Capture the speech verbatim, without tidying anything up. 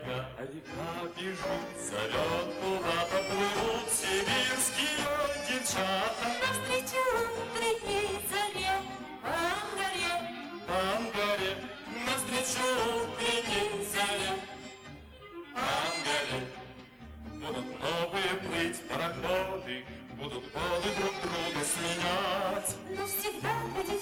берега, а река бежит, зовет, куда поплывут сибирские девчата. Навстречу утренней заре, по Ангаре, по Ангаре, навстречу утренней заре, по Ангаре. Будут новые плыть пароходы, будут воды друг друга сменять. но всегда будет